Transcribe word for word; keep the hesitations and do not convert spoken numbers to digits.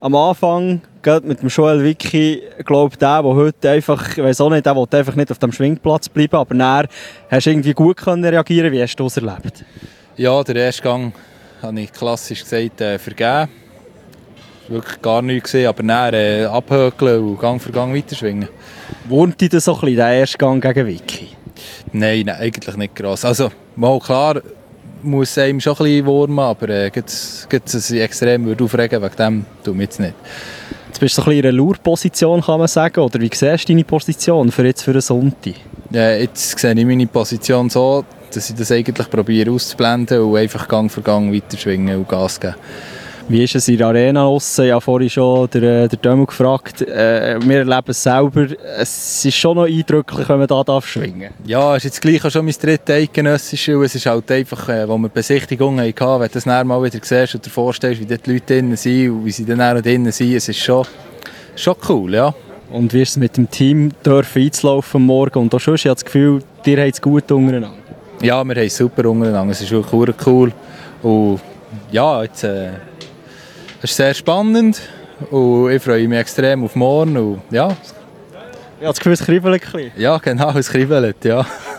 Am Anfang, gerade mit dem Joel Wicki, glaube der, der heute einfach, ich weiss auch nicht, der wollte einfach nicht auf dem Schwingplatz bleiben, aber dann hast du irgendwie gut können reagieren. Wie hast du das erlebt? Ja, der erste Gang habe ich klassisch gesagt äh, vergeben. Wirklich gar nichts gesehen, aber dann äh, abhökeln und Gang für Gang weiterschwingen. Wurmt dich das so ein bisschen, der erste Gang gegen Wicki? Nein, nein, eigentlich nicht gross. Also, mal klar, muss einem schon ein bisschen wurmen, aber äh, dass ich extrem würde aufregen wegen dem tue ich jetzt nicht. Jetzt bist du so ein bisschen in einer Lure-Position, kann man sagen, oder wie siehst du deine Position für jetzt für den Sonntag? Äh, jetzt sehe ich meine Position so, dass ich das eigentlich probiere auszublenden und einfach Gang für Gang weiterschwingen und Gas geben. Wie ist es in der Arena draussen? Ich habe vorhin schon den, den Dömmel gefragt. Äh, wir erleben es selber. Es ist schon noch eindrücklich, wenn man da darf schwingen darf. Ja, es ist jetzt gleich auch schon mein drittes eidgenössisches. Es ist halt einfach, äh, wo wir Besichtigungen hatten, wenn du das dann mal wieder siehst und dir vorstellst, wie dort die Leute drinnen sind und wie sie dann auch drinnen sind. Es ist schon, schon cool, ja. Und wie ist es mit dem Team dürfen einzulaufen am Morgen? Und auch schon, ich habe das Gefühl, dir habt es gut untereinander. Ja, wir haben es super untereinander. Es ist wirklich cool. Und ja, jetzt... Äh, Es ist sehr spannend und ich freue mich extrem auf morgen. Und ja. Ich habe das Gefühl, es kribbelt ein bisschen. Ja, genau, es kribbelt, ja.